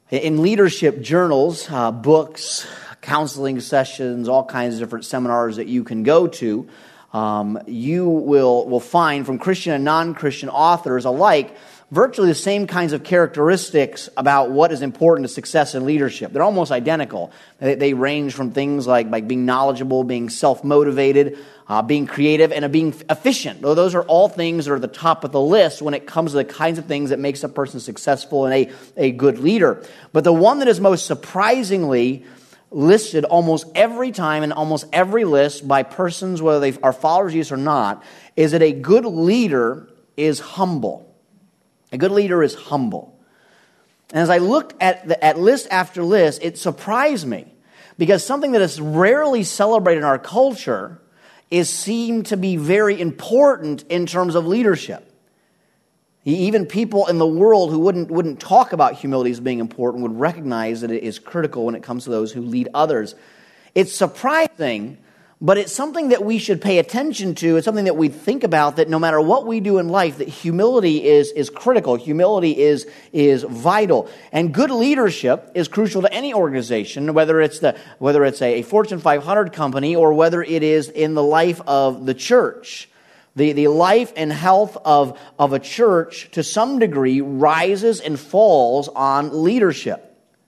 In leadership journals, books, counseling sessions, all kinds of different seminars that you can go to, you will find from Christian and non-Christian authors alike virtually the same kinds of characteristics about what is important to success in leadership. They're almost identical. They range from things like being knowledgeable, being self-motivated, being creative, and being efficient. Those are all things that are at the top of the list when it comes to the kinds of things that makes a person successful and a good leader. But the one that is most surprisingly listed almost every time in almost every list by persons, whether they are followers of Jesus or not, is that a good leader is humble. A good leader is humble. And as I looked at list after list, it surprised me because something that is rarely celebrated in our culture is seen to be very important in terms of leadership. Even people in the world who wouldn't talk about humility as being important would recognize that it is critical when it comes to those who lead others. It's surprising, but it's something that we should pay attention to. It's something that we think about, that no matter what we do in life, that humility is critical. Humility is vital. And good leadership is crucial to any organization, whether it's a Fortune 500 company or whether it is in the life of the church. The life and health of a church, to some degree, rises and falls on leadership,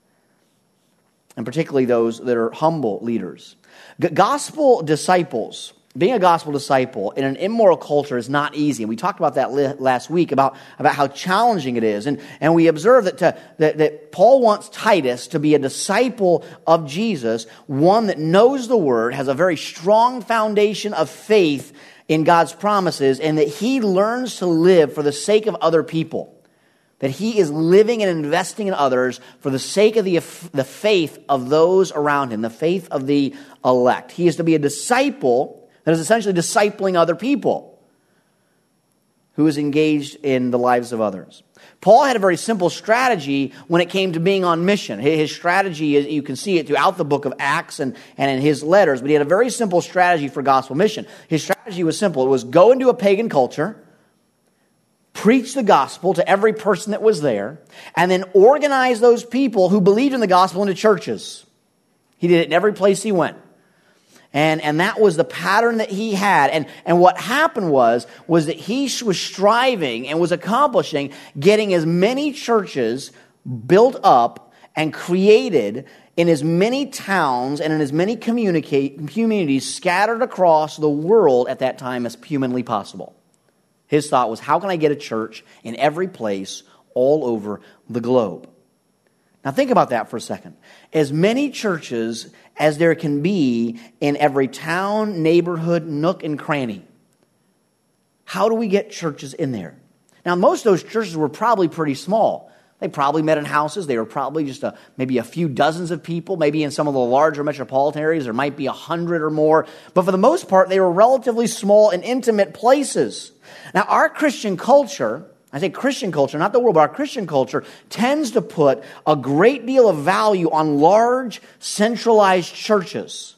and particularly those that are humble leaders. Gospel disciples, being a gospel disciple in an immoral culture is not easy. And we talked about that last week, about how challenging it is. And we observed that Paul wants Titus to be a disciple of Jesus, one that knows the Word, has a very strong foundation of faith in God's promises, and that he learns to live for the sake of other people. That he is living and investing in others for the sake of the faith of those around him, the faith of the elect. He is to be a disciple that is essentially discipling other people, who is engaged in the lives of others. Paul had a very simple strategy when it came to being on mission. His strategy, you can see it throughout the book of Acts and in his letters, but he had a very simple strategy for gospel mission. His strategy was simple. It was go into a pagan culture, preach the gospel to every person that was there, and then organize those people who believed in the gospel into churches. He did it in every place he went. And that was the pattern that he had. And what happened was that he was striving and was accomplishing getting as many churches built up and created in as many towns and in as many communities scattered across the world at that time as humanly possible. His thought was, how can I get a church in every place all over the globe? Now think about that for a second. As many churches as there can be in every town, neighborhood, nook, and cranny. How do we get churches in there? Now, most of those churches were probably pretty small. They probably met in houses. They were probably just maybe a few dozens of people. Maybe in some of the larger metropolitan areas, there might be 100 or more. But for the most part, they were relatively small and intimate places. Now, our Christian culture, I say Christian culture, not the world, but our Christian culture tends to put a great deal of value on large, centralized churches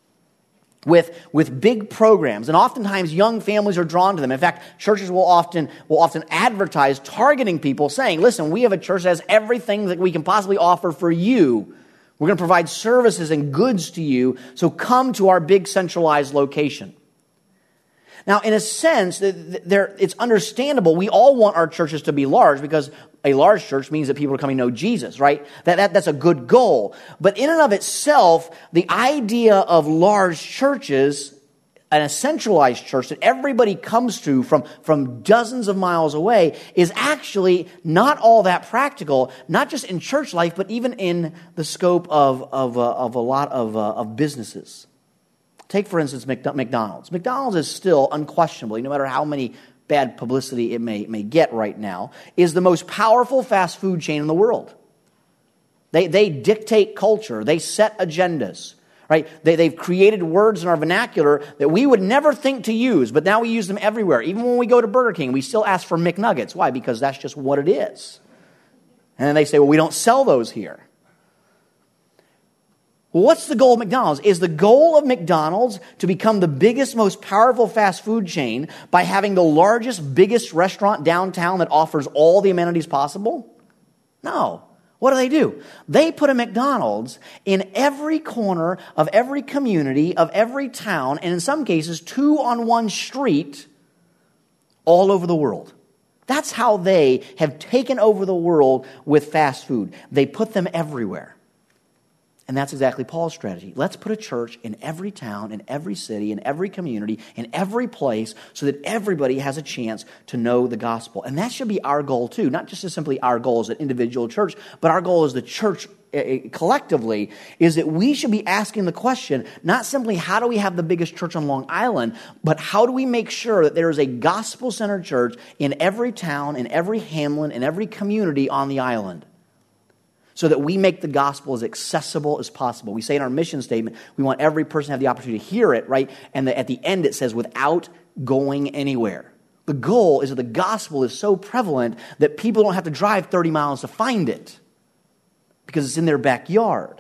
with big programs. And oftentimes young families are drawn to them. In fact, churches will often advertise targeting people, saying, listen, we have a church that has everything that we can possibly offer for you. We're going to provide services and goods to you, so come to our big centralized location. Now, in a sense, it's understandable. We all want our churches to be large because a large church means that people are coming to know Jesus, right? That's a good goal. But in and of itself, the idea of large churches and a centralized church that everybody comes to from dozens of miles away is actually not all that practical, not just in church life, but even in the scope of a lot of businesses. Take, for instance, McDonald's. McDonald's is still, unquestionably, no matter how many bad publicity it may get right now, is the most powerful fast food chain in the world. They dictate culture. They set agendas. Right? They've created words in our vernacular that we would never think to use, but now we use them everywhere. Even when we go to Burger King, we still ask for McNuggets. Why? Because that's just what it is. And then they say, well, we don't sell those here. Well, what's the goal of McDonald's? Is the goal of McDonald's to become the biggest, most powerful fast food chain by having the largest, biggest restaurant downtown that offers all the amenities possible? No. What do? They put a McDonald's in every corner of every community, of every town, and in some cases, 2 on one street all over the world. That's how they have taken over the world with fast food. They put them everywhere. And that's exactly Paul's strategy. Let's put a church in every town, in every city, in every community, in every place, so that everybody has a chance to know the gospel. And that should be our goal too, not just as simply our goal as an individual church, but our goal as the church collectively is that we should be asking the question, not simply how do we have the biggest church on Long Island, but how do we make sure that there is a gospel-centered church in every town, in every hamlet, in every community on the island, so that we make the gospel as accessible as possible. We say in our mission statement, we want every person to have the opportunity to hear it, right? And at the end it says, without going anywhere. The goal is that the gospel is so prevalent that people don't have to drive 30 miles to find it, because it's in their backyard.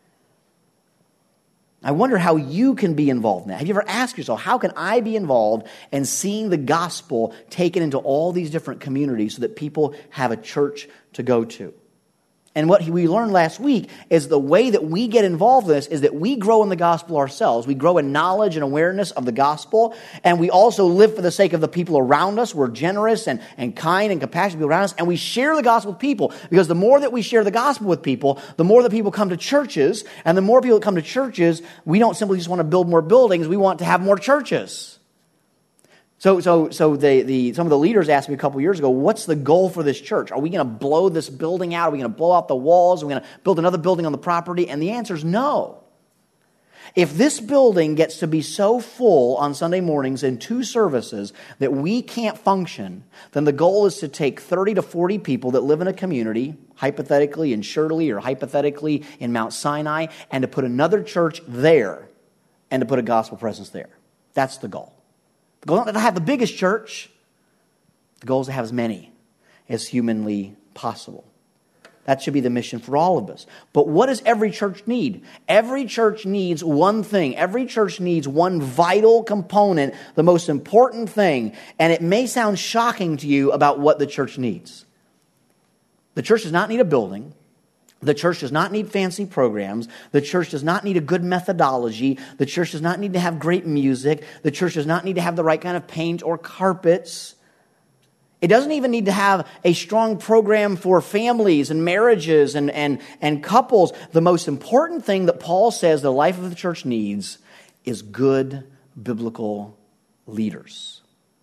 I wonder how you can be involved in that. Have you ever asked yourself, how can I be involved in seeing the gospel taken into all these different communities so that people have a church to go to? And what we learned last week is the way that we get involved in this is that we grow in the gospel ourselves. We grow in knowledge and awareness of the gospel, and we also live for the sake of the people around us. We're generous and kind and compassionate people around us, and we share the gospel with people, because the more that we share the gospel with people, the more that people come to churches, and the more people that come to churches, we don't simply just want to build more buildings, we want to have more churches. So some of the leaders asked me a couple years ago, what's the goal for this church? Are we going to blow this building out? Are we going to blow out the walls? Are we going to build another building on the property? And the answer is no. If this building gets to be so full on Sunday mornings in 2 services that we can't function, then the goal is to take 30 to 40 people that live in a community, hypothetically in Shirley or hypothetically in Mount Sinai, and to put another church there and to put a gospel presence there. That's the goal. The goal is not to have the biggest church. The goal is to have as many as humanly possible. That should be the mission for all of us. But what does every church need? Every church needs one thing. Every church needs one vital component, the most important thing. And it may sound shocking to you about what the church needs. The church does not need a building. The church does not need fancy programs. The church does not need a good methodology. The church does not need to have great music. The church does not need to have the right kind of paint or carpets. It doesn't even need to have a strong program for families and marriages and couples. The most important thing that Paul says the life of the church needs is good biblical leaders.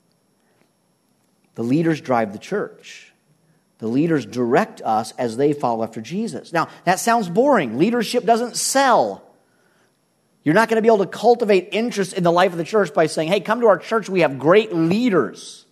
The leaders drive the church. The leaders direct us as they follow after Jesus. Now, that sounds boring. Leadership doesn't sell. You're not going to be able to cultivate interest in the life of the church by saying, hey, come to our church, we have great leaders.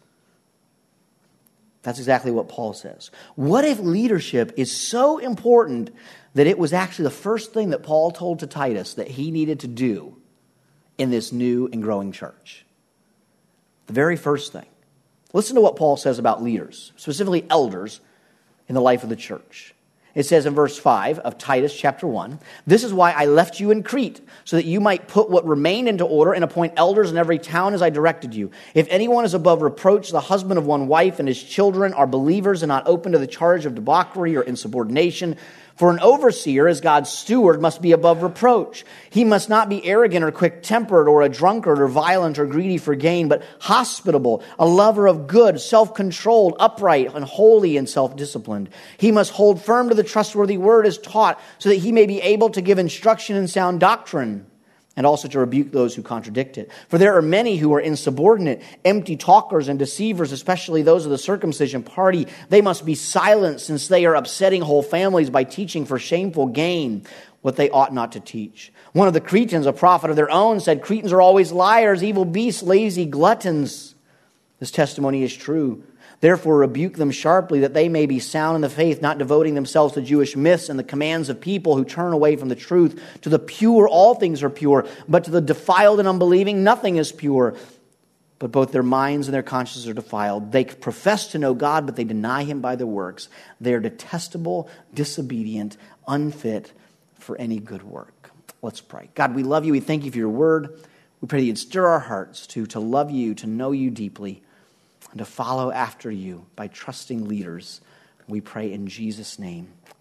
That's exactly what Paul says. What if leadership is so important that it was actually the first thing that Paul told to Titus that he needed to do in this new and growing church? The very first thing. Listen to what Paul says about leaders, specifically elders in the life of the church. It says in verse 5 of Titus chapter 1, "This is why I left you in Crete, so that you might put what remained into order and appoint elders in every town as I directed you. If anyone is above reproach, the husband of one wife, and his children are believers and not open to the charge of debauchery or insubordination. For an overseer, as God's steward, must be above reproach. He must not be arrogant or quick-tempered or a drunkard or violent or greedy for gain, but hospitable, a lover of good, self-controlled, upright, and holy and self-disciplined. He must hold firm to the trustworthy word as taught, so that he may be able to give instruction in sound doctrine, and also to rebuke those who contradict it. For there are many who are insubordinate, empty talkers and deceivers, especially those of the circumcision party. They must be silenced, since they are upsetting whole families by teaching for shameful gain what they ought not to teach. One of the Cretans, a prophet of their own, said, 'Cretans are always liars, evil beasts, lazy gluttons.' This testimony is true. Therefore rebuke them sharply, that they may be sound in the faith, not devoting themselves to Jewish myths and the commands of people who turn away from the truth. To the pure all things are pure, but to the defiled and unbelieving nothing is pure. But both their minds and their consciences are defiled. They profess to know God, but they deny him by their works. They are detestable, disobedient, unfit for any good work." Let's pray. God, we love you. We thank you for your word. We pray that you'd stir our hearts to love you, to know you deeply, and to follow after you by trusting leaders. We pray in Jesus' name.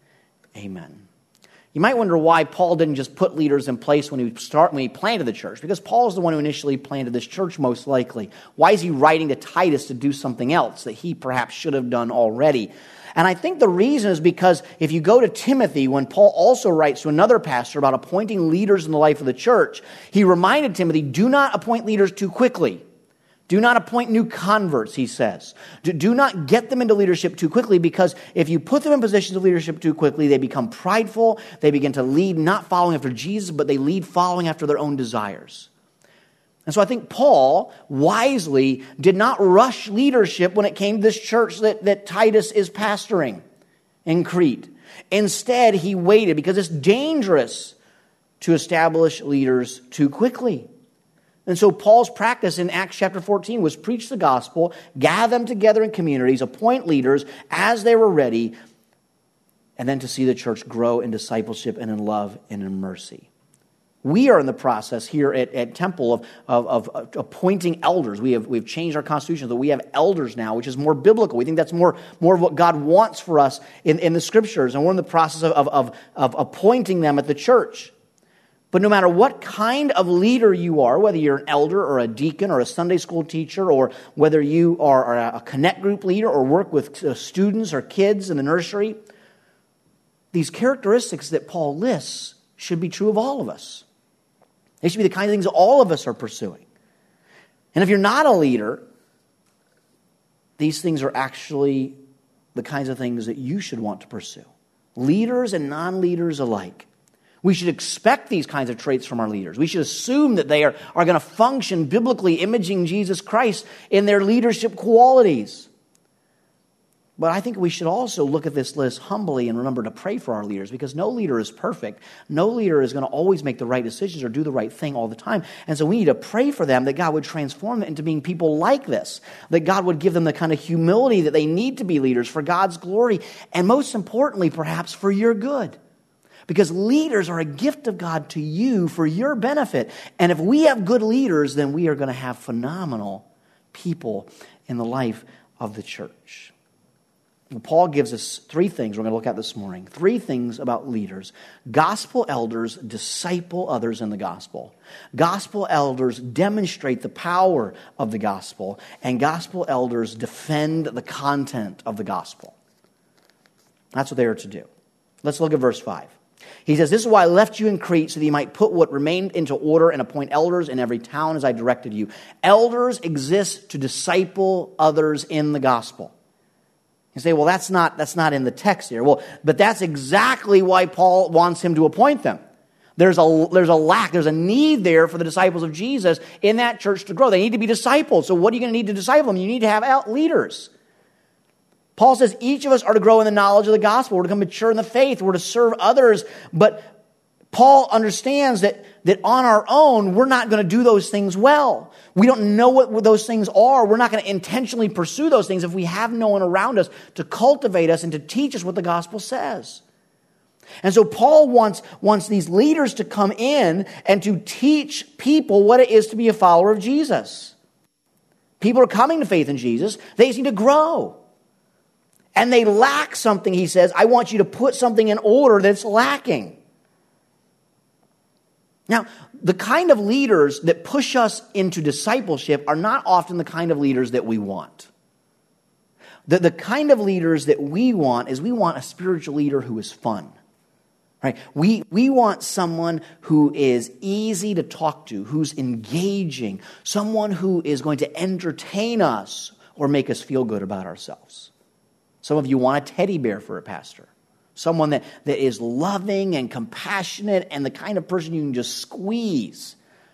Amen. You might wonder why Paul didn't just put leaders in place when he planted the church, because Paul is the one who initially planted this church, most likely. Why is he writing to Titus to do something else that he perhaps should have done already? And I think the reason is because if you go to Timothy, when Paul also writes to another pastor about appointing leaders in the life of the church, he reminded Timothy, do not appoint leaders too quickly. Do not appoint new converts, he says. Do not get them into leadership too quickly, because if you put them in positions of leadership too quickly, they become prideful. They begin to lead not following after Jesus, but they lead following after their own desires. And so I think Paul wisely did not rush leadership when it came to this church that Titus is pastoring in Crete. Instead, he waited because it's dangerous to establish leaders too quickly. And so Paul's practice in Acts chapter 14 was preach the gospel, gather them together in communities, appoint leaders as they were ready, and then to see the church grow in discipleship and in love and in mercy. We are in the process here at Temple of appointing elders. We've changed our constitution, so we have elders now, which is more biblical. We think that's more of what God wants for us in the scriptures, and we're in the process of appointing them at the church. But no matter what kind of leader you are, whether you're an elder or a deacon or a Sunday school teacher, or whether you are a connect group leader or work with students or kids in the nursery, these characteristics that Paul lists should be true of all of us. They should be the kind of things that all of us are pursuing. And if you're not a leader, these things are actually the kinds of things that you should want to pursue. Leaders and non-leaders alike. We should expect these kinds of traits from our leaders. We should assume that they are going to function biblically, imaging Jesus Christ in their leadership qualities. But I think we should also look at this list humbly and remember to pray for our leaders, because no leader is perfect. No leader is going to always make the right decisions or do the right thing all the time. And so we need to pray for them that God would transform them into being people like this, that God would give them the kind of humility that they need to be leaders for God's glory, and most importantly, perhaps for your good. Because leaders are a gift of God to you for your benefit. And if we have good leaders, then we are going to have phenomenal people in the life of the church. Well, Paul gives us three things we're going to look at this morning. Three things about leaders. Gospel elders disciple others in the gospel. Gospel elders demonstrate the power of the gospel. And gospel elders defend the content of the gospel. That's what they are to do. Let's look at verse 5. He says, "This is why I left you in Crete, so that you might put what remained into order and appoint elders in every town as I directed you." Elders exist to disciple others in the gospel. You say, well, that's not in the text here. Well, but that's exactly why Paul wants him to appoint them. There's a need there for the disciples of Jesus in that church to grow. They need to be discipled. So what are you going to need to disciple them? You need to have leaders. Paul says each of us are to grow in the knowledge of the gospel. We're to become mature in the faith. We're to serve others. But Paul understands that on our own, we're not going to do those things well. We don't know what those things are. We're not going to intentionally pursue those things if we have no one around us to cultivate us and to teach us what the gospel says. And so Paul wants these leaders to come in and to teach people what it is to be a follower of Jesus. People are coming to faith in Jesus. They just need to grow. And they lack something, he says. I want you to put something in order that's lacking. Now, the kind of leaders that push us into discipleship are not often the kind of leaders that we want. The kind of leaders that we want is we want a spiritual leader who is fun. Right? We want someone who is easy to talk to, who's engaging, someone who is going to entertain us or make us feel good about ourselves. Some of you want a teddy bear for a pastor. Someone that is loving and compassionate and the kind of person you can just squeeze.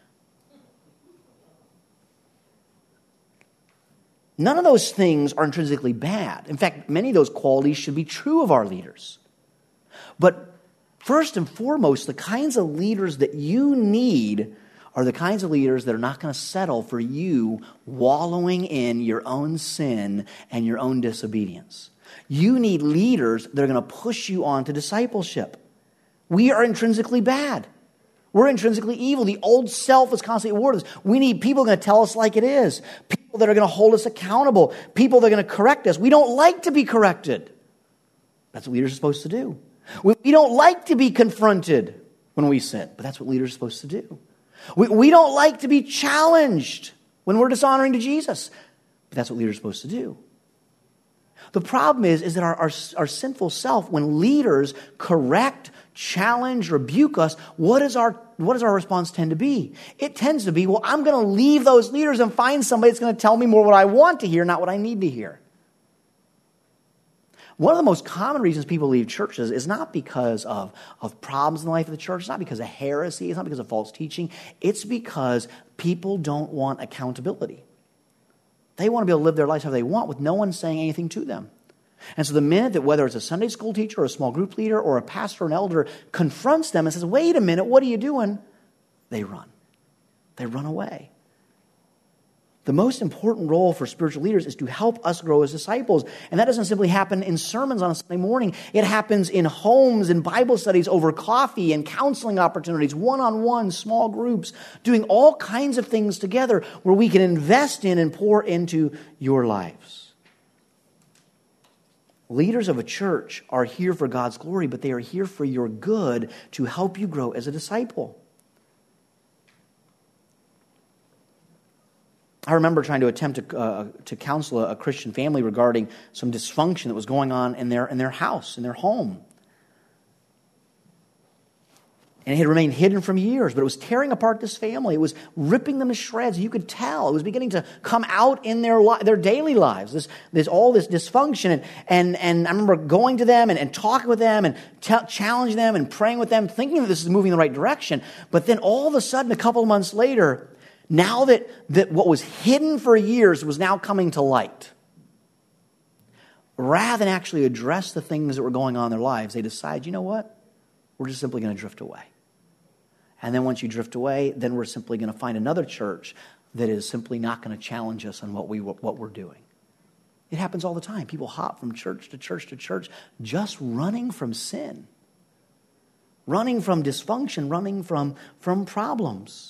None of those things are intrinsically bad. In fact, many of those qualities should be true of our leaders. But first and foremost, the kinds of leaders that you need are the kinds of leaders that are not going to settle for you wallowing in your own sin and your own disobedience. You need leaders that are going to push you on to discipleship. We are intrinsically bad. We're intrinsically evil. The old self is constantly at war with us. We need people who are going to tell us like it is. People that are going to hold us accountable. People that are going to correct us. We don't like to be corrected. That's what leaders are supposed to do. We don't like to be confronted when we sin, but that's what leaders are supposed to do. We don't like to be challenged when we're dishonoring to Jesus, but that's what leaders are supposed to do. The problem is that our sinful self, when leaders correct, challenge, rebuke us, what does our response tend to be? It tends to be, well, I'm going to leave those leaders and find somebody that's going to tell me more what I want to hear, not what I need to hear. One of the most common reasons people leave churches is not because of problems in the life of the church. It's not because of heresy. It's not because of false teaching. It's because people don't want accountability. They want to be able to live their lives how they want with no one saying anything to them. And so the minute that whether it's a Sunday school teacher or a small group leader or a pastor or an elder confronts them and says, wait a minute, what are you doing? They run. They run away. The most important role for spiritual leaders is to help us grow as disciples. And that doesn't simply happen in sermons on a Sunday morning. It happens in homes, in Bible studies, over coffee, and counseling opportunities, one-on-one, small groups, doing all kinds of things together where we can invest in and pour into your lives. Leaders of a church are here for God's glory, but they are here for your good to help you grow as a disciple. I remember trying to attempt to counsel a Christian family regarding some dysfunction that was going on in their house, in their home. And it had remained hidden from years, but it was tearing apart this family. It was ripping them to shreds. You could tell. It was beginning to come out in their daily lives. There's all this dysfunction. And I remember going to them and talking with them and challenging them and praying with them, thinking that this is moving in the right direction. But then all of a sudden, a couple of months later, now that what was hidden for years was now coming to light, rather than actually address the things that were going on in their lives, they decide, you know what? We're just simply going to drift away. And then once you drift away, then we're simply going to find another church that is simply not going to challenge us on what we're doing. It happens all the time. People hop from church to church to church, just running from sin, running from dysfunction, running from problems.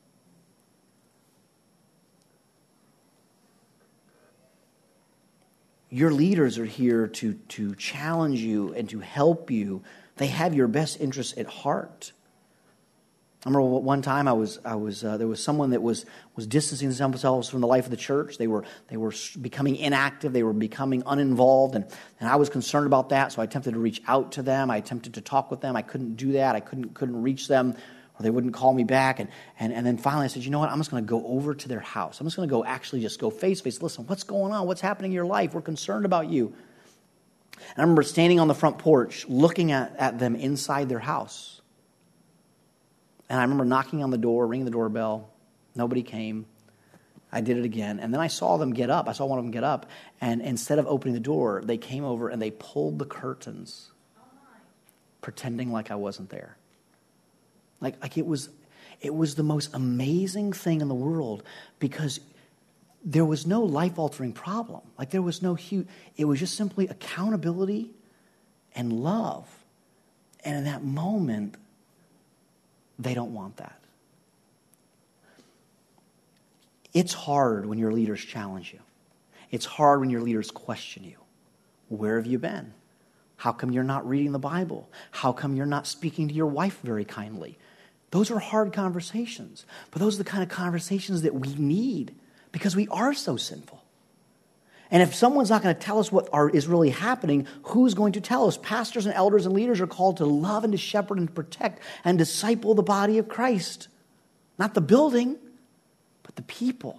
Your leaders are here to challenge you and to help you. They have your best interests at heart. I remember one time there was someone that was distancing themselves from the life of the church. They were becoming inactive. They were becoming uninvolved, and I was concerned about that. So I attempted to reach out to them. I attempted to talk with them. I couldn't do that. I couldn't reach them, or they wouldn't call me back. And then finally I said, you know what? I'm just going to go over to their house. I'm just going to go face to face. Listen, what's going on? What's happening in your life? We're concerned about you. And I remember standing on the front porch, looking at them inside their house. And I remember knocking on the door, ringing the doorbell. Nobody came. I did it again. And then I saw them get up. I saw one of them get up. And instead of opening the door, they came over and they pulled the curtains, pretending like I wasn't there. Like it was the most amazing thing in the world, because there was no life-altering problem. Like there was no huge, it was just simply accountability and love. And in that moment, they don't want that. It's hard when your leaders challenge you. It's hard when your leaders question you. Where have you been? How come you're not reading the Bible? How come you're not speaking to your wife very kindly? Those are hard conversations, but those are the kind of conversations that we need because we are so sinful. And if someone's not going to tell us what is really happening, who's going to tell us? Pastors and elders and leaders are called to love and to shepherd and to protect and disciple the body of Christ. Not the building, but the people.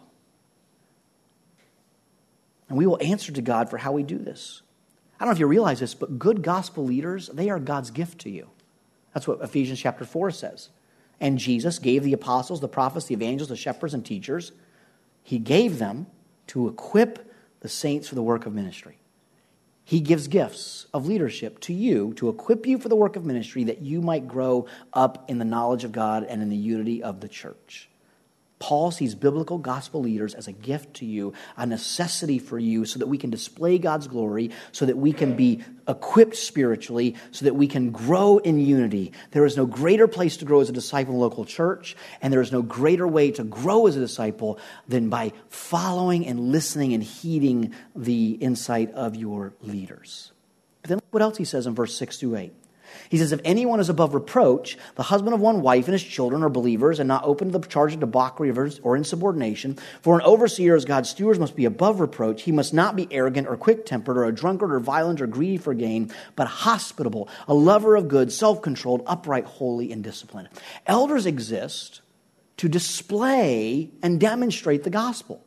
And we will answer to God for how we do this. I don't know if you realize this, but good gospel leaders, they are God's gift to you. That's what Ephesians chapter 4 says. And Jesus gave the apostles, the prophets, the evangelists, the shepherds, and teachers. He gave them to equip the saints for the work of ministry. He gives gifts of leadership to you to equip you for the work of ministry that you might grow up in the knowledge of God and in the unity of the church. Paul sees biblical gospel leaders as a gift to you, a necessity for you so that we can display God's glory, so that we can be equipped spiritually, so that we can grow in unity. There is no greater place to grow as a disciple in a local church, and there is no greater way to grow as a disciple than by following and listening and heeding the insight of your leaders. But then look what else he says in verse 6 through 8. He says, if anyone is above reproach, the husband of one wife and his children are believers and not open to the charge of debauchery or insubordination. For an overseer as God's stewards must be above reproach. He must not be arrogant or quick-tempered or a drunkard or violent or greedy for gain, but hospitable, a lover of good, self-controlled, upright, holy, and disciplined. Elders exist to display and demonstrate the gospel.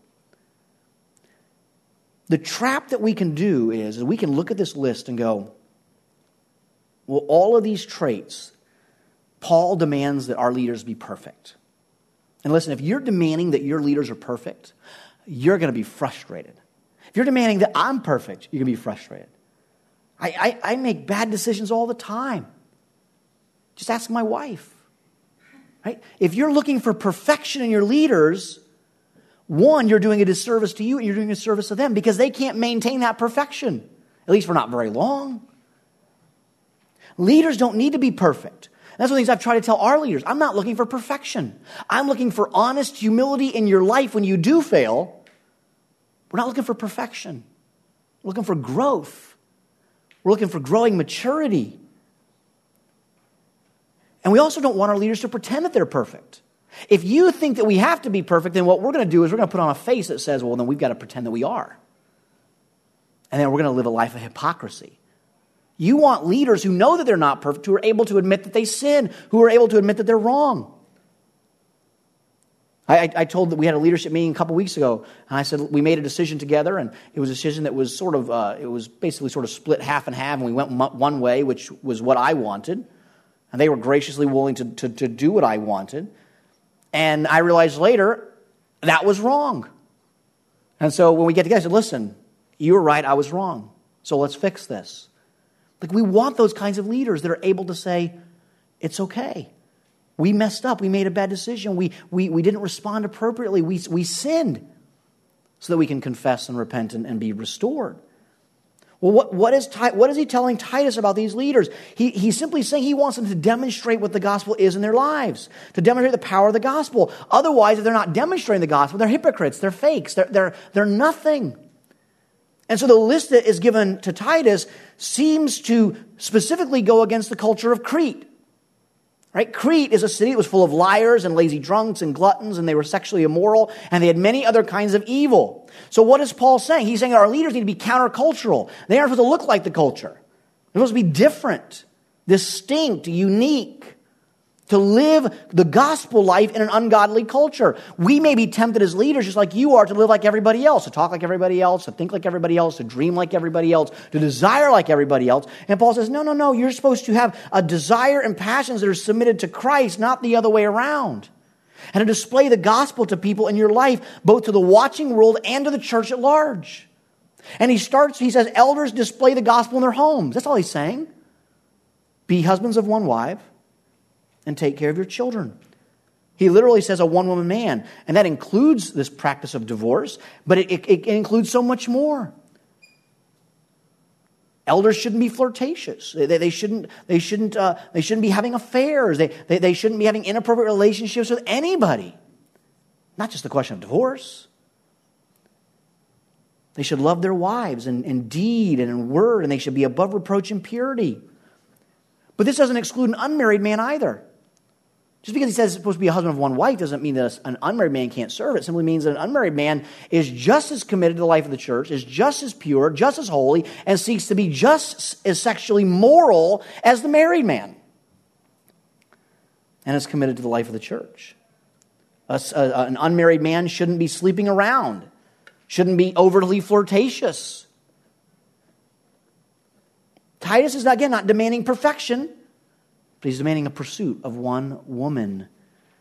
The trap that we can do is we can look at this list and go, well, all of these traits, Paul demands that our leaders be perfect. And listen, if you're demanding that your leaders are perfect, you're going to be frustrated. If you're demanding that I'm perfect, you're going to be frustrated. I make bad decisions all the time. Just ask my wife. Right? If you're looking for perfection in your leaders, one, you're doing a disservice to you and you're doing a service to them because they can't maintain that perfection, at least for not very long. Leaders don't need to be perfect. That's one of the things I've tried to tell our leaders. I'm not looking for perfection. I'm looking for honest humility in your life when you do fail. We're not looking for perfection. We're looking for growth. We're looking for growing maturity. And we also don't want our leaders to pretend that they're perfect. If you think that we have to be perfect, then what we're going to do is we're going to put on a face that says, well, then we've got to pretend that we are. And then we're going to live a life of hypocrisy. You want leaders who know that they're not perfect, who are able to admit that they sin, who are able to admit that they're wrong. I told that we had a leadership meeting a couple weeks ago, and I said we made a decision together, and it was a decision that was it was basically sort of split half and half, and we went one way, which was what I wanted, and they were graciously willing to do what I wanted. And I realized later that was wrong. And so when we get together, I said, listen, you were right, I was wrong. So let's fix this. Like, we want those kinds of leaders that are able to say, it's okay. We messed up. We made a bad decision. We didn't respond appropriately. We sinned, so that we can confess and repent and be restored. Well, what is he telling Titus about these leaders? He's simply saying he wants them to demonstrate what the gospel is in their lives, to demonstrate the power of the gospel. Otherwise, if they're not demonstrating the gospel, they're hypocrites, they're fakes, they're nothing. And so the list that is given to Titus seems to specifically go against the culture of Crete. Right? Crete is a city that was full of liars and lazy drunks and gluttons, and they were sexually immoral, and they had many other kinds of evil. So what is Paul saying? He's saying that our leaders need to be countercultural. They aren't supposed to look like the culture. They're supposed to be different, distinct, unique, to live the gospel life in an ungodly culture. We may be tempted as leaders, just like you are, to live like everybody else, to talk like everybody else, to think like everybody else, to dream like everybody else, to desire like everybody else. And Paul says, no, you're supposed to have a desire and passions that are submitted to Christ, not the other way around. And to display the gospel to people in your life, both to the watching world and to the church at large. And he says, elders display the gospel in their homes. That's all he's saying. Be husbands of one wife, and take care of your children. He literally says a one-woman man, and that includes this practice of divorce, but it includes so much more. Elders shouldn't be flirtatious. They shouldn't be having affairs. They shouldn't be having inappropriate relationships with anybody. Not just the question of divorce. They should love their wives in deed and in word, and they should be above reproach in purity. But this doesn't exclude an unmarried man either. Just because he says it's supposed to be a husband of one wife doesn't mean that an unmarried man can't serve. It simply means that an unmarried man is just as committed to the life of the church, is just as pure, just as holy, and seeks to be just as sexually moral as the married man. And is committed to the life of the church. An unmarried man shouldn't be sleeping around, shouldn't be overly flirtatious. Titus is, again, not demanding perfection, but he's demanding a pursuit of one woman.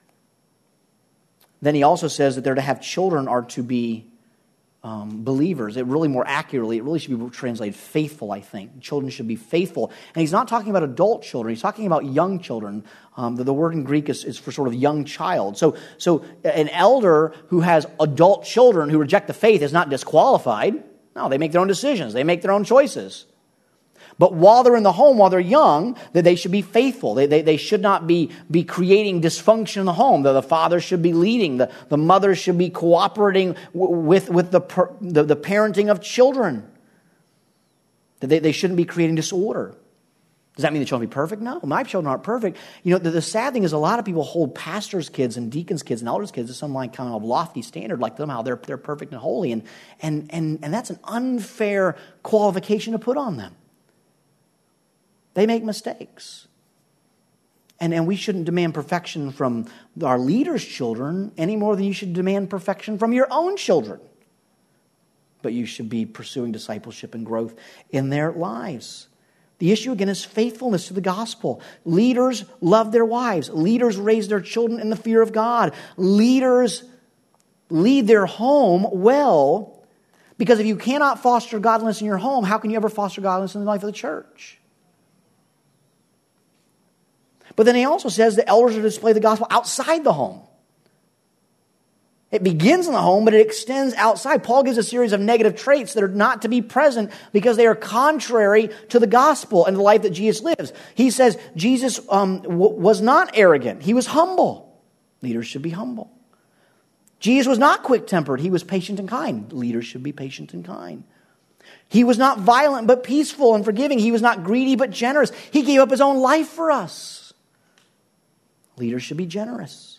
Then he also says that they're to have children are to be believers. It really should be translated faithful, I think. Children should be faithful. And he's not talking about adult children. He's talking about young children. The word in Greek is for sort of young child. So an elder who has adult children who reject the faith is not disqualified. No, they make their own decisions. They make their own choices. But while they're in the home, while they're young, that they should be faithful. They should not be creating dysfunction in the home. The father should be leading. The mother should be cooperating with the parenting of children. That they shouldn't be creating disorder. Does that mean the children will be perfect? No, my children aren't perfect. You know, the sad thing is a lot of people hold pastors' kids and deacons' kids and elders' kids to some like kind of lofty standard, like somehow they're perfect and holy, and that's an unfair qualification to put on them. They make mistakes. And we shouldn't demand perfection from our leaders' children any more than you should demand perfection from your own children. But you should be pursuing discipleship and growth in their lives. The issue, again, is faithfulness to the gospel. Leaders love their wives. Leaders raise their children in the fear of God. Leaders lead their home well, because if you cannot foster godliness in your home, how can you ever foster godliness in the life of the church? But then he also says the elders are to display the gospel outside the home. It begins in the home, but it extends outside. Paul gives a series of negative traits that are not to be present because they are contrary to the gospel and the life that Jesus lives. He says Jesus was not arrogant. He was humble. Leaders should be humble. Jesus was not quick-tempered. He was patient and kind. Leaders should be patient and kind. He was not violent, but peaceful and forgiving. He was not greedy, but generous. He gave up his own life for us. Leaders should be generous.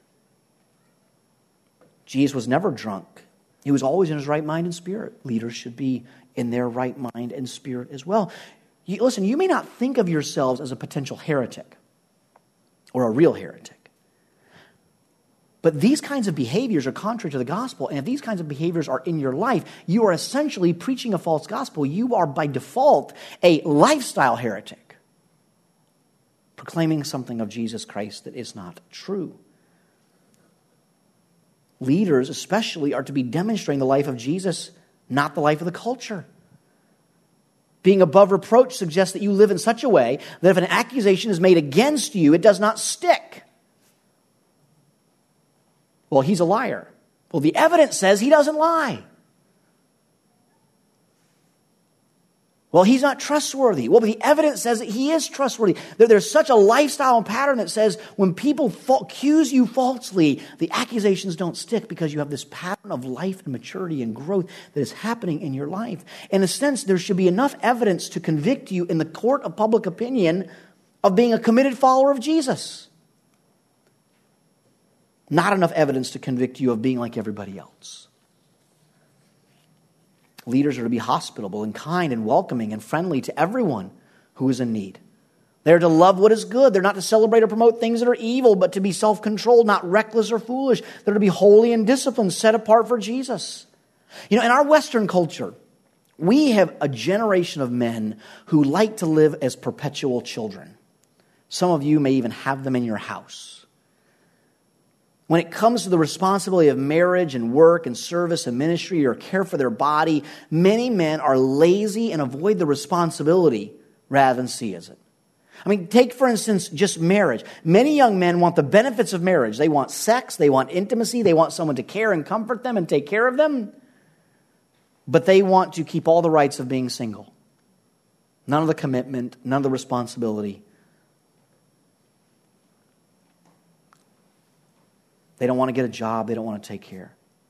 Jesus was never drunk. He was always in his right mind and spirit. Leaders should be in their right mind and spirit as well. Listen, you may not think of yourselves as a potential heretic or a real heretic. But these kinds of behaviors are contrary to the gospel. And if these kinds of behaviors are in your life, you are essentially preaching a false gospel. You are by default a lifestyle heretic, proclaiming something of Jesus Christ that is not true. Leaders especially are to be demonstrating the life of Jesus, not the life of the culture. Being above reproach suggests that you live in such a way that if an accusation is made against you, it does not stick. Well, he's a liar. Well, the evidence says he doesn't lie. Well, he's not trustworthy. Well, the evidence says that he is trustworthy. There's such a lifestyle and pattern that says when people accuse you falsely, the accusations don't stick because you have this pattern of life and maturity and growth that is happening in your life. In a sense, there should be enough evidence to convict you in the court of public opinion of being a committed follower of Jesus. Not enough evidence to convict you of being like everybody else. Leaders are to be hospitable and kind and welcoming and friendly to everyone who is in need. They're to love what is good. They're not to celebrate or promote things that are evil, but to be self-controlled, not reckless or foolish. They're to be holy and disciplined, set apart for Jesus. You know, in our Western culture, we have a generation of men who like to live as perpetual children. Some of you may even have them in your house. When it comes to the responsibility of marriage and work and service and ministry or care for their body, many men are lazy and avoid the responsibility rather than see as it. I mean, take, for instance, just marriage. Many young men want the benefits of marriage. They want sex, they want intimacy, they want someone to care and comfort them and take care of them. But they want to keep all the rights of being single. None of the commitment, none of the responsibility. They don't want to get a job. They don't want to take care.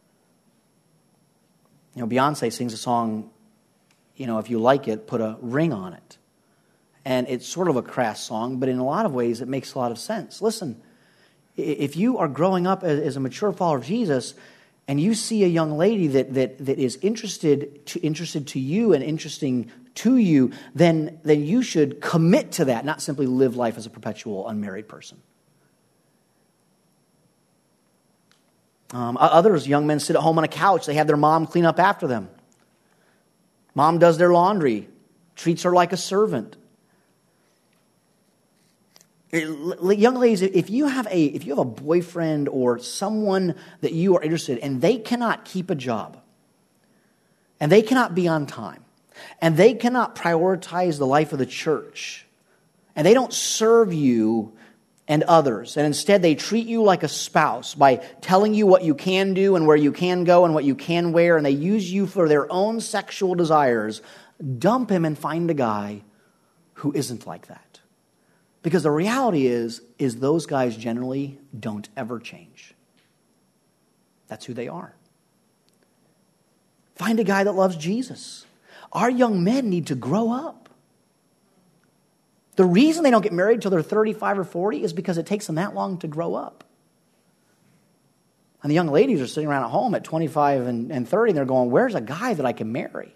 You know, Beyonce sings a song, you know, if you like it, put a ring on it. And it's sort of a crass song, but in a lot of ways it makes a lot of sense. Listen, if you are growing up as a mature follower of Jesus and you see a young lady that is interested to you and interesting to you, then you should commit to that, not simply live life as a perpetual unmarried person. Others, young men sit at home on a couch. They have their mom clean up after them. Mom does their laundry, treats her like a servant. Young ladies, if you have a boyfriend or someone that you are interested in, and they cannot keep a job, and they cannot be on time, and they cannot prioritize the life of the church, and they don't serve you and others, and instead they treat you like a spouse by telling you what you can do and where you can go and what you can wear, and they use you for their own sexual desires, dump him and find a guy who isn't like that. Because the reality is those guys generally don't ever change. That's who they are. Find a guy that loves Jesus. Our young men need to grow up. The reason they don't get married until they're 35 or 40 is because it takes them that long to grow up. And the young ladies are sitting around at home at 25 and 30, and they're going, where's a guy that I can marry?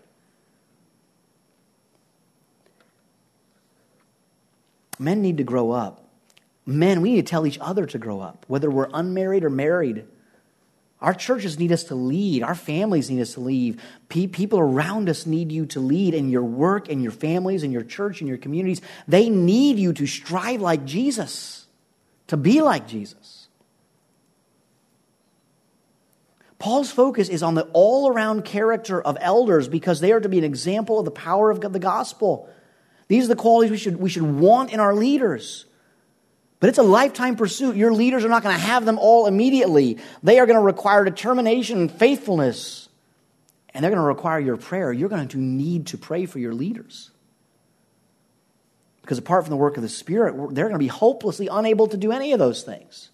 Men need to grow up. Men, we need to tell each other to grow up, whether we're unmarried or married. Our churches need us to lead. Our families need us to lead. People around us need you to lead in your work, in your families, in your church, in your communities. They need you to strive like Jesus, to be like Jesus. Paul's focus is on the all-around character of elders because they are to be an example of the power of the gospel. These are the qualities we should want in our leaders. But it's a lifetime pursuit. Your leaders are not going to have them all immediately. They are going to require determination and faithfulness. And they're going to require your prayer. You're going to need to pray for your leaders. Because apart from the work of the Spirit, they're going to be hopelessly unable to do any of those things.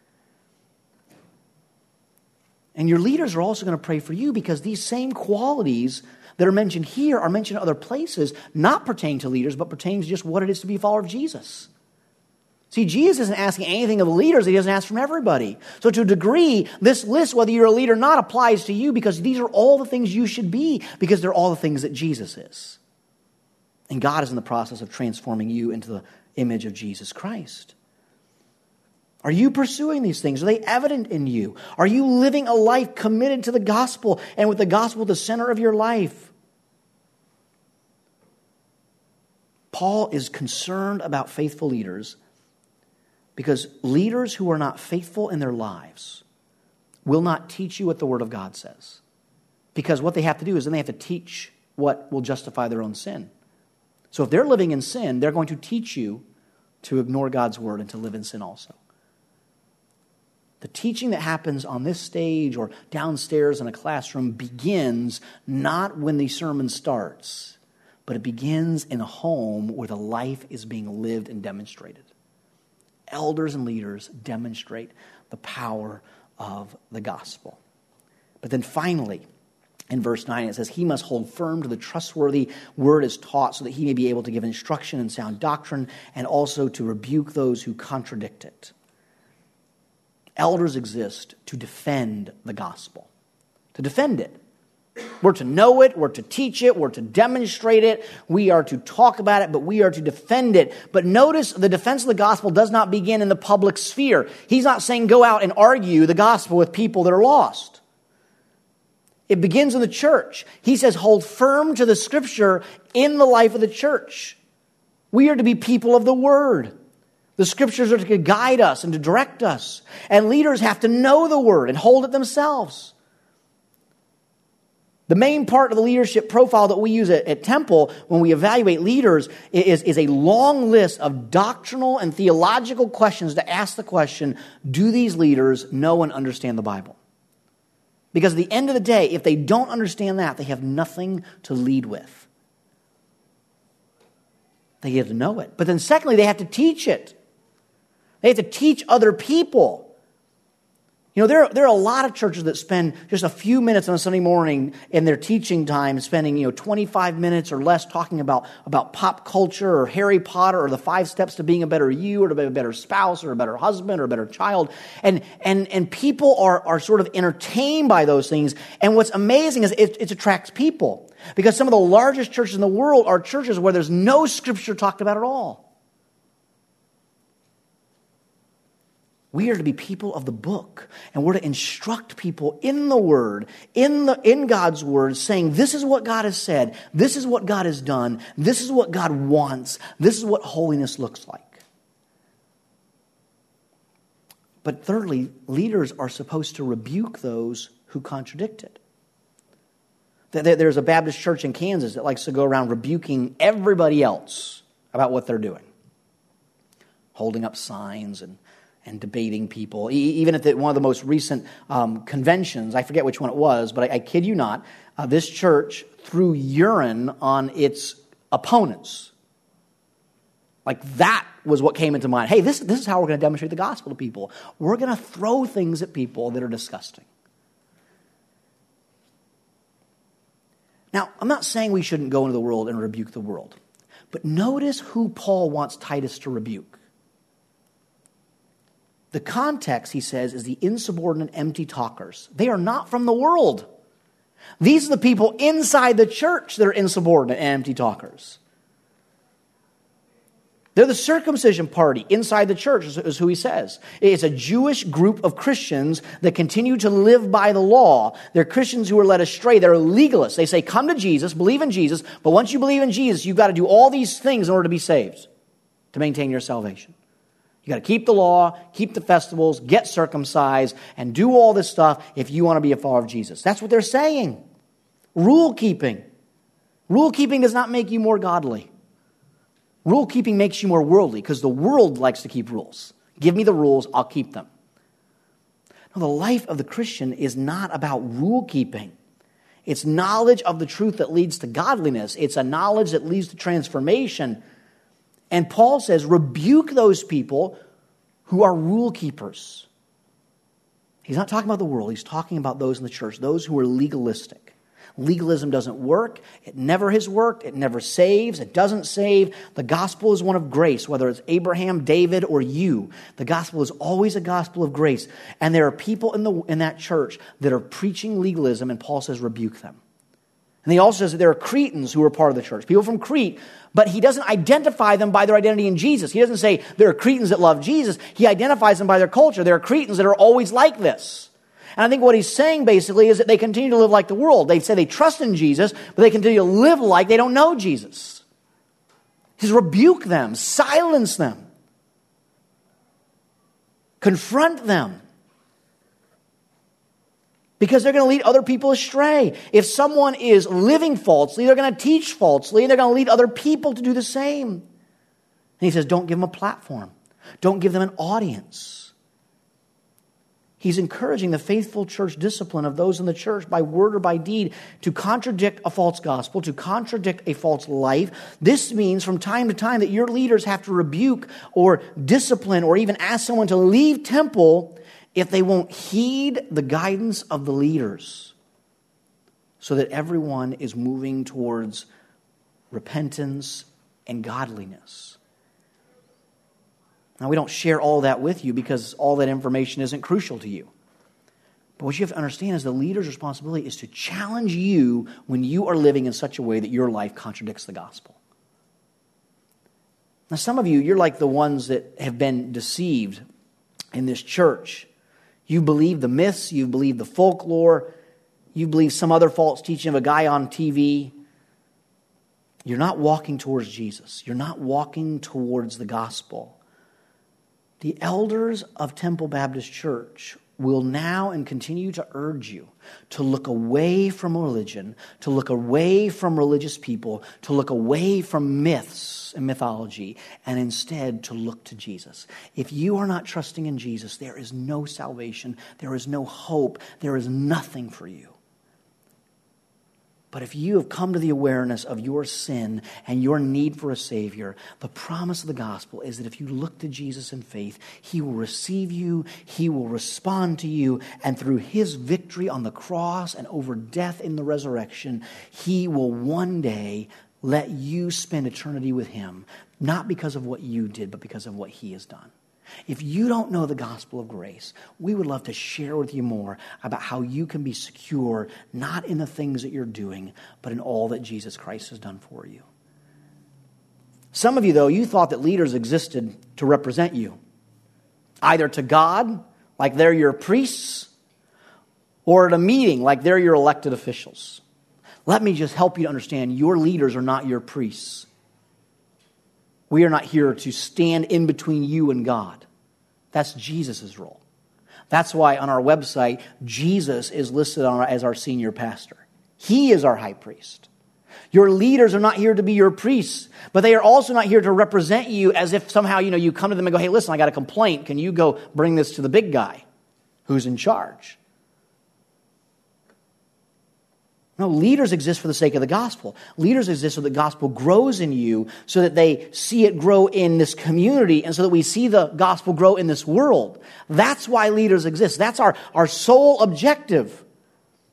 And your leaders are also going to pray for you because these same qualities that are mentioned here are mentioned in other places, not pertaining to leaders, but pertaining to just what it is to be a follower of Jesus. See, Jesus isn't asking anything of the leaders. He doesn't ask from everybody. So to a degree, this list, whether you're a leader or not, applies to you because these are all the things you should be because they're all the things that Jesus is. And God is in the process of transforming you into the image of Jesus Christ. Are you pursuing these things? Are they evident in you? Are you living a life committed to the gospel and with the gospel at the center of your life? Paul is concerned about faithful leaders because leaders who are not faithful in their lives will not teach you what the Word of God says. Because what they have to do is then they have to teach what will justify their own sin. So if they're living in sin, they're going to teach you to ignore God's Word and to live in sin also. The teaching that happens on this stage or downstairs in a classroom begins not when the sermon starts, but it begins in a home where the life is being lived and demonstrated. Elders and leaders demonstrate the power of the gospel. But then finally, in verse 9, it says, he must hold firm to the trustworthy word as taught so that he may be able to give instruction in sound doctrine and also to rebuke those who contradict it. Elders exist to defend the gospel, to defend it. We're to know it, we're to teach it, we're to demonstrate it, we are to talk about it, but we are to defend it. But notice the defense of the gospel does not begin in the public sphere. He's not saying go out and argue the gospel with people that are lost. It begins in the church. He says hold firm to the scripture in the life of the church. We are to be people of the word. The scriptures are to guide us and to direct us. And leaders have to know the word and hold it themselves. The main part of the leadership profile that we use at Temple when we evaluate leaders is a long list of doctrinal and theological questions to ask the question, do these leaders know and understand the Bible? Because at the end of the day, if they don't understand that, they have nothing to lead with. They have to know it. But then secondly, they have to teach it. They have to teach other people. You know, there are a lot of churches that spend just a few minutes on a Sunday morning in their teaching time, spending 25 minutes or less talking about pop culture or Harry Potter or the 5 steps to being a better you or to be a better spouse or a better husband or a better child. And people are sort of entertained by those things. And what's amazing is it attracts people. Because some of the largest churches in the world are churches where there's no scripture talked about at all. We are to be people of the book, and we're to instruct people in the Word, in God's Word, saying this is what God has said, this is what God has done, this is what God wants, this is what holiness looks like. But thirdly, leaders are supposed to rebuke those who contradict it. There's a Baptist church in Kansas that likes to go around rebuking everybody else about what they're doing, holding up signs and debating people. Even at one of the most recent conventions, I forget which one it was, but I kid you not, this church threw urine on its opponents. Like that was what came into mind. Hey, this is how we're going to demonstrate the gospel to people. We're going to throw things at people that are disgusting. Now, I'm not saying we shouldn't go into the world and rebuke the world. But notice who Paul wants Titus to rebuke. The context, he says, is the insubordinate, empty talkers. They are not from the world. These are the people inside the church that are insubordinate and empty talkers. They're the circumcision party inside the church, is who he says. It's a Jewish group of Christians that continue to live by the law. They're Christians who are led astray. They're legalists. They say, come to Jesus, believe in Jesus, but once you believe in Jesus, you've got to do all these things in order to be saved, to maintain your salvation. You got to keep the law, keep the festivals, get circumcised, and do all this stuff if you want to be a follower of Jesus. That's what they're saying. Rule keeping. Rule keeping does not make you more godly. Rule keeping makes you more worldly because the world likes to keep rules. Give me the rules, I'll keep them. No, the life of the Christian is not about rule keeping. It's knowledge of the truth that leads to godliness. It's a knowledge that leads to transformation. And Paul says, rebuke those people who are rule keepers. He's not talking about the world. He's talking about those in the church, those who are legalistic. Legalism doesn't work. It never has worked. It never saves. It doesn't save. The gospel is one of grace, whether it's Abraham, David, or you. The gospel is always a gospel of grace. And there are people in that church that are preaching legalism, and Paul says, rebuke them. And he also says that there are Cretans who are part of the church, people from Crete, but he doesn't identify them by their identity in Jesus. He doesn't say there are Cretans that love Jesus. He identifies them by their culture. There are Cretans that are always like this. And I think what he's saying basically is that they continue to live like the world. They say they trust in Jesus, but they continue to live like they don't know Jesus. He says, rebuke them, silence them, confront them. Because they're going to lead other people astray. If someone is living falsely, they're going to teach falsely, and they're going to lead other people to do the same. And he says, don't give them a platform. Don't give them an audience. He's encouraging the faithful church discipline of those in the church by word or by deed to contradict a false gospel, to contradict a false life. This means from time to time that your leaders have to rebuke or discipline or even ask someone to leave temple if they won't heed the guidance of the leaders, so that everyone is moving towards repentance and godliness. Now, we don't share all that with you because all that information isn't crucial to you. But what you have to understand is the leader's responsibility is to challenge you when you are living in such a way that your life contradicts the gospel. Now, some of you, you're like the ones that have been deceived in this church. You believe the myths, you believe the folklore, you believe some other false teaching of a guy on TV. You're not walking towards Jesus. You're not walking towards the gospel. The elders of Temple Baptist Church will now and continue to urge you to look away from religion, to look away from religious people, to look away from myths and mythology, and instead to look to Jesus. If you are not trusting in Jesus, there is no salvation, there is no hope, there is nothing for you. But if you have come to the awareness of your sin and your need for a Savior, the promise of the gospel is that if you look to Jesus in faith, He will receive you, He will respond to you, and through His victory on the cross and over death in the resurrection, He will one day let you spend eternity with Him, not because of what you did, but because of what He has done. If you don't know the gospel of grace, we would love to share with you more about how you can be secure, not in the things that you're doing, but in all that Jesus Christ has done for you. Some of you, though, you thought that leaders existed to represent you, either to God, like they're your priests, or at a meeting, like they're your elected officials. Let me just help you to understand, your leaders are not your priests. We are not here to stand in between you and God. That's Jesus' role. That's why on our website, Jesus is listed as our senior pastor. He is our high priest. Your leaders are not here to be your priests, but they are also not here to represent you as if somehow, you come to them and go, hey, listen, I got a complaint. Can you go bring this to the big guy who's in charge? No, leaders exist for the sake of the gospel. Leaders exist so the gospel grows in you, so that they see it grow in this community, and so that we see the gospel grow in this world. That's why leaders exist. That's our sole objective.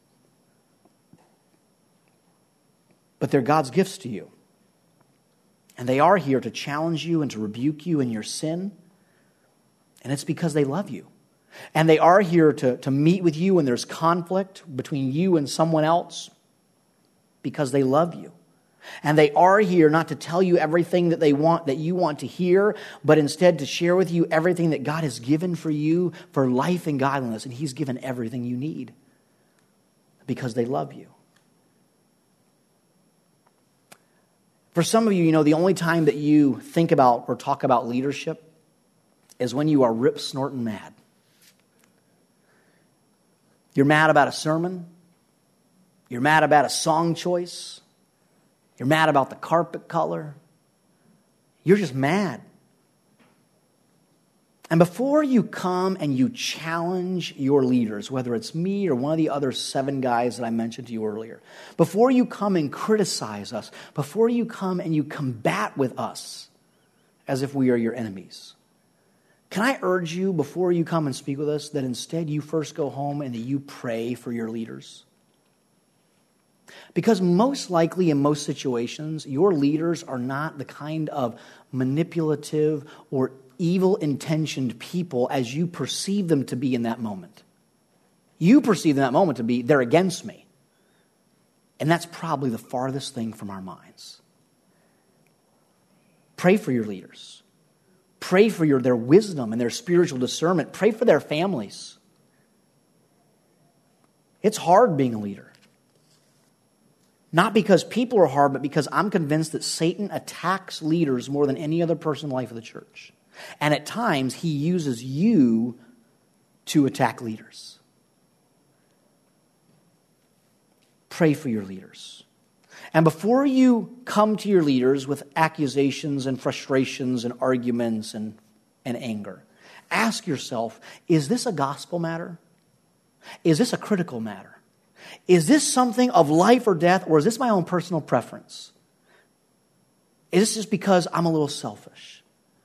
But they're God's gifts to you. And they are here to challenge you and to rebuke you in your sin. And it's because they love you. And they are here to meet with you when there's conflict between you and someone else because they love you. And they are here not to tell you everything that you want to hear, but instead to share with you everything that God has given for you for life and godliness. And He's given everything you need because they love you. For some of you, the only time that you think about or talk about leadership is when you are rip-snorting mad. You're mad about a sermon. You're mad about a song choice. You're mad about the carpet color. You're just mad. And before you come and you challenge your leaders, whether it's me or one of the other 7 guys that I mentioned to you earlier, before you come and criticize us, before you come and you combat with us as if we are your enemies, can I urge you, before you come and speak with us, that instead you first go home and that you pray for your leaders? Because most likely in most situations, your leaders are not the kind of manipulative or evil-intentioned people as you perceive them to be in that moment. You perceive in that moment to be, they're against me. And that's probably the farthest thing from our minds. Pray for your leaders. Pray for their wisdom and their spiritual discernment. Pray for their families. It's hard being a leader. Not because people are hard, but because I'm convinced that Satan attacks leaders more than any other person in the life of the church. And at times, he uses you to attack leaders. Pray for your leaders. And before you come to your leaders with accusations and frustrations and arguments and anger, ask yourself, is this a gospel matter? Is this a critical matter? Is this something of life or death, or is this my own personal preference? Is this just because I'm a little selfish?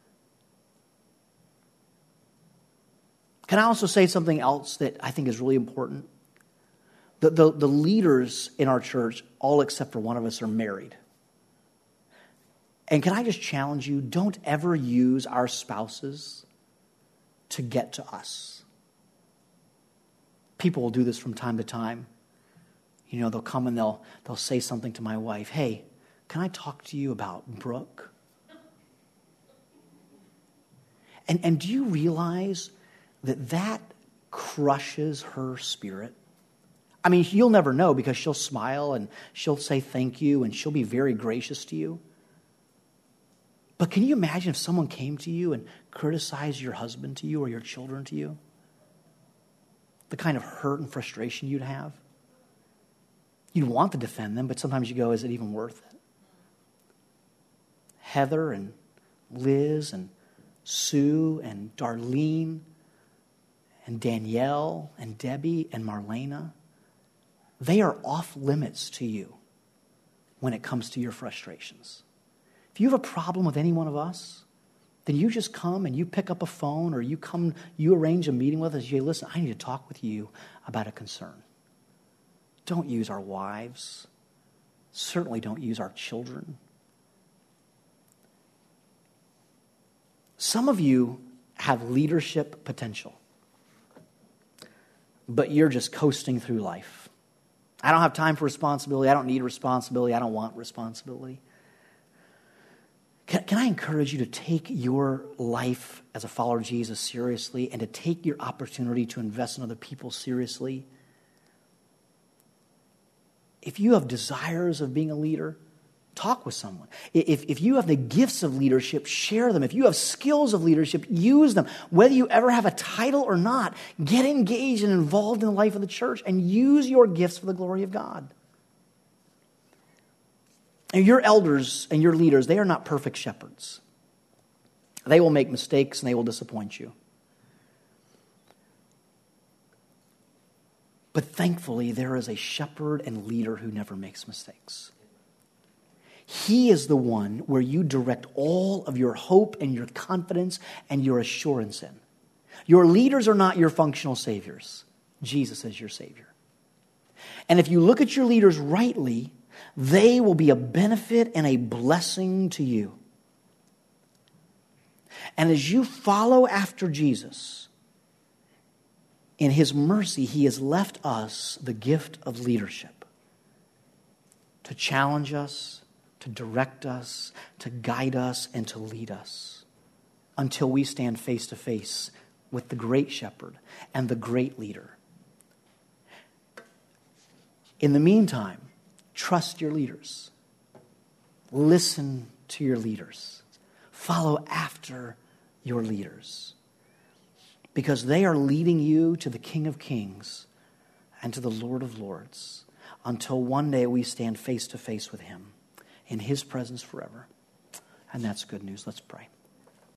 Can I also say something else that I think is really important? The leaders in our church, all except for one of us, are married. And can I just challenge you, don't ever use our spouses to get to us. People will do this from time to time. They'll come and they'll say something to my wife. Hey, can I talk to you about Brooke? And do you realize that crushes her spirit? I mean, you'll never know because she'll smile and she'll say thank you and she'll be very gracious to you. But can you imagine if someone came to you and criticized your husband to you or your children to you? The kind of hurt and frustration you'd have. You'd want to defend them, but sometimes you go, is it even worth it? Heather and Liz and Sue and Darlene and Danielle and Debbie and Marlena, they are off limits to you when it comes to your frustrations. If you have a problem with any one of us, then you just come and you pick up a phone or you arrange a meeting with us. You say, listen, I need to talk with you about a concern. Don't use our wives. Certainly don't use our children. Some of you have leadership potential, but you're just coasting through life. I don't have time for responsibility. I don't need responsibility. I don't want responsibility. Can I encourage you to take your life as a follower of Jesus seriously and to take your opportunity to invest in other people seriously? If you have desires of being a leader, talk with someone. If you have the gifts of leadership, share them. If you have skills of leadership, use them. Whether you ever have a title or not, get engaged and involved in the life of the church and use your gifts for the glory of God. And your elders and your leaders, they are not perfect shepherds. They will make mistakes and they will disappoint you. But thankfully, there is a shepherd and leader who never makes mistakes. He is the one where you direct all of your hope and your confidence and your assurance in. Your leaders are not your functional saviors. Jesus is your Savior. And if you look at your leaders rightly, they will be a benefit and a blessing to you. And as you follow after Jesus, in his mercy, he has left us the gift of leadership to challenge us, to direct us, to guide us, and to lead us until we stand face to face with the great shepherd and the great leader. In the meantime, trust your leaders. Listen to your leaders. Follow after your leaders. Because they are leading you to the King of Kings and to the Lord of Lords until one day we stand face to face with him in his presence forever. And that's good news. Let's pray.